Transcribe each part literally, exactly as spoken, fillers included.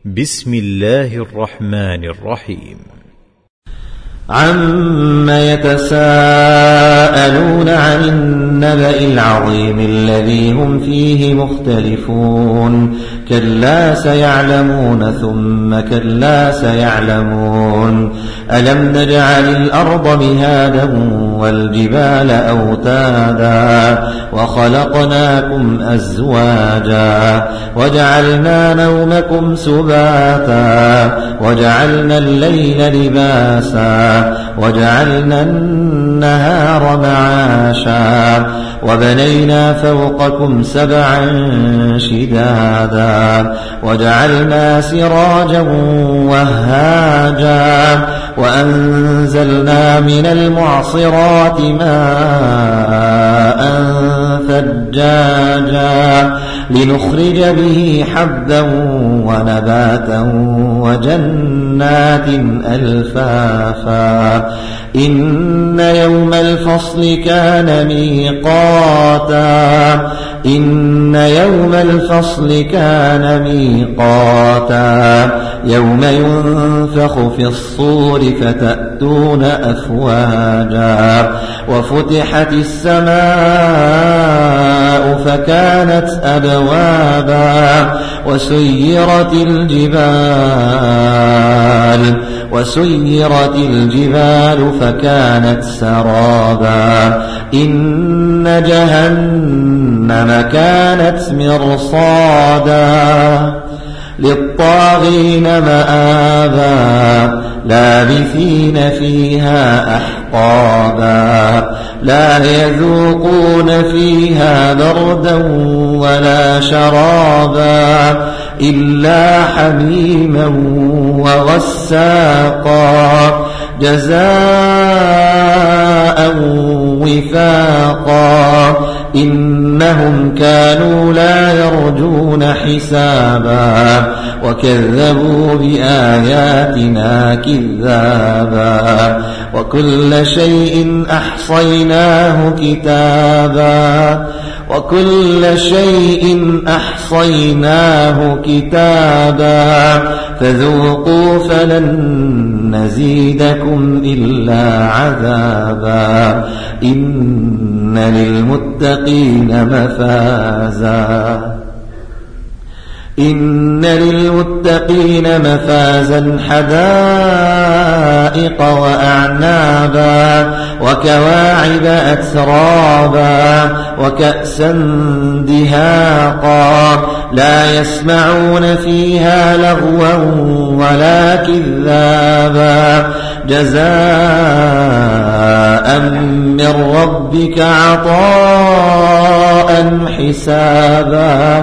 بسم الله الرحمن الرحيم. عما يتساءلون عن النبأ العظيم الذي هم فيه مختلفون كلا سيعلمون ثم كلا سيعلمون ألم نجعل الأرض مهادا والجبال أوتادا وخلقناكم أزواجا وجعلنا نومكم سباتا وجعلنا الليل لباسا وجعلنا النهار معاشا وبنينا فوقكم سبعا شدادا وجعلنا سراجا وهاجا وأنزلنا من المعصرات ماء ثجاجا لنخرج به حبا ونباتا وجنات ألفافا إن يوم الفصل كان ميقاتا إن يوم الفصل كان ميقاتا يوم ينفخ في الصور فتأتون أفواجا وفتحت السماء فكانت أبوابا وسيرت الجبال وسيرت الجبال فكانت سرابا إن جهنم كانت مرصادا للطاغين مآبا لابثين فيها أحقابا لا يذوقون فيها بردا ولا شرابا إلا حميما وغساقا جزاء وفاقا إنهم كانوا لا يرجون حسابا وكذبوا بآياتنا كذابا وكل شيء أحصيناه كتابا وكل شيء أحصيناه كتابا فذوقوا فلن نزيدكم إلا عذابا إن للمتقين مفازا إن للمتقين مفازا حدائق وأعنابا وكواعب أترابا وكأسا دهاقا لا يسمعون فيها لغوا ولا كذابا جزاء من ربك عطاء حسابا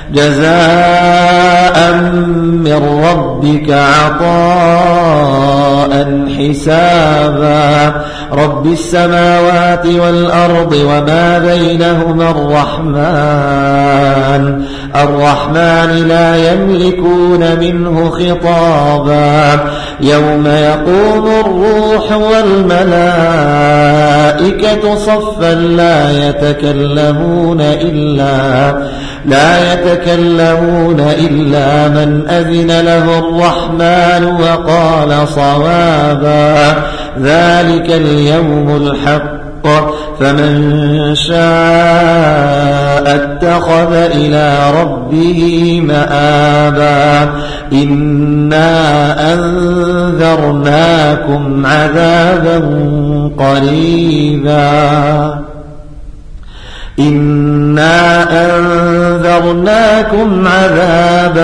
جزاء من ربك عطاء حسابا رب السماوات والأرض وما بينهما الرحمن الرحمن لا يملكون منه خطابا يوم يقوم الروح والملائكة صفا لا يتكلمون إلا لا يتكلمون إلا من أذن له الرحمن وقال صوابا ذلك اليوم الحق فمن شاء اتخذ إلى ربه مآبا إنا أنذرناكم عذابا قريبا إنا أنذرناكم عذابا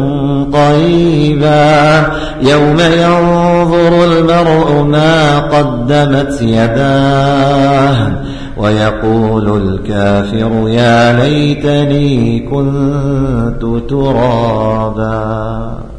قريبا يوم ينظر المرء ما قدمت يداه ويقول الكافر يا ليتني كنت ترابا.